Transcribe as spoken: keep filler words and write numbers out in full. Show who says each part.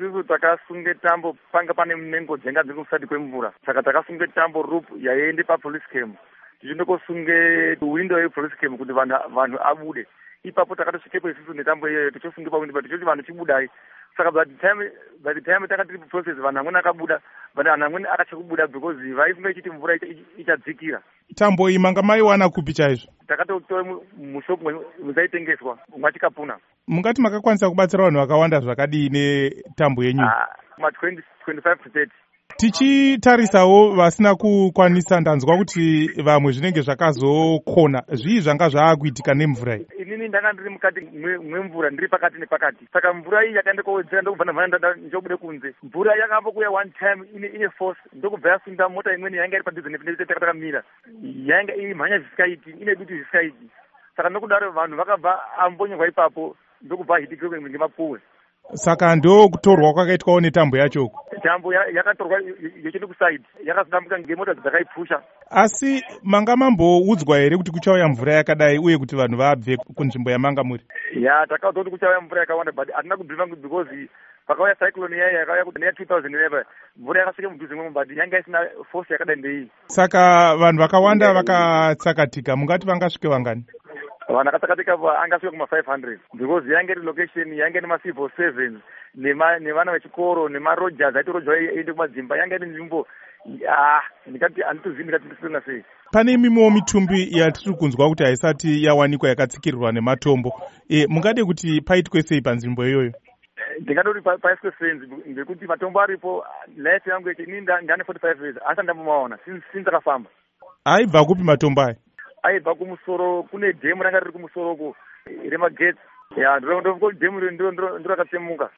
Speaker 1: isusu takasunge tambo panga pane mnengo dzenga dziri kusadi kwemvura, saka takasunge tambo roop yaiende papolice camp tichinokosunge window yepolice camp kuti vanhu vanhu abude. Ipapo takatosvikepo isusu netambo iyoyo tichosunge pawindow tichoti vanhu chibudai. Saka by the time by the time takati process vanhu amweni akabuda, but vanhu amweni akacha kubuda because vaifunga ichiti mvura ichadzikira.
Speaker 2: Tambo iyi manga maiwana kupi chaizvo?
Speaker 1: Takatotora mushopu musaitengeswa mwatikapuna.
Speaker 2: Mungati makakwanisa kubatsira vanhu vakawanda zvakadii netambo yenyu?
Speaker 1: Ah, ma twenty, twenty-five to thirty.
Speaker 2: Tichitarisawo vasina kukwanisa, ndanzwa kuti vamwe zvinenge zvakazokona. Zvii zvanga zvaakuitika nemvura iyi?
Speaker 1: Inini ndanga ndiri mukati mwemvura, ndiri pakati nepakati. Saka mvura iyi yakaenda kowedzera ndokubva ndanda ndobude kunze. Mvura yakambokuya one time ine ine force ndokubva yasunda mota imweni yanga iri padhuze nepindu takakamira. Yanga iri mhanya zvisikaiti, ine dutu zvisikaiti. Saka nokudaro vanhu vakabva ambonyerwa ipapo ndokubva hitikirwe ngemapuwe.
Speaker 2: Saka ndo kutorwa kwakaitwawo netambo yacho.
Speaker 1: Tambo yakatorwa yochinde kusaidi, yakazambuka ngemota dzakaipusha.
Speaker 2: Asi manga mamboudzwa here kuti kuchauya mvura yakadai uye kuti vanhu vabve kunzvimbo yamanga muri?
Speaker 1: Ya, takaudzwa kuti kuchauya mvura yakawanda, but hatina kubviva because pakauya cyclone yaya yakauya kuti neya two thousand eleven mvura yakasvika mudhuze mwemo, but yanga isina force yakadai ndei. Saka
Speaker 2: vanhu vakawanda vakatsakatika, mungati vangasvike vangani?
Speaker 1: Vanhu akatsakatika angasvika kuma five hundred because yange iri location yange ine macivil seven nevana vechikoro nemarogers aiti roja iende kumadzimba, yange ine nzvimbo ndikati handitozivi ndikati ndisina sei.
Speaker 2: Pane imwewo mitumbi yatiri kunzwa kuti haisati yawanikwa yakatsikirirwa nematombo. E, mungade kuti paitwe sei panzvimbo iyoyo?
Speaker 1: Ndingada kuti paiswe senzi ngekuti matombo aripo. Life yangu ini ndane forty-five years asi ndambomaona since ndakafamba.
Speaker 2: Aibva kupi matombo aya?
Speaker 1: Aibva kumusoro, kune dhemu ranga riri kumusoroko remagetsi. Ya, ndiro dhemu ndo ndo rakatsemuka.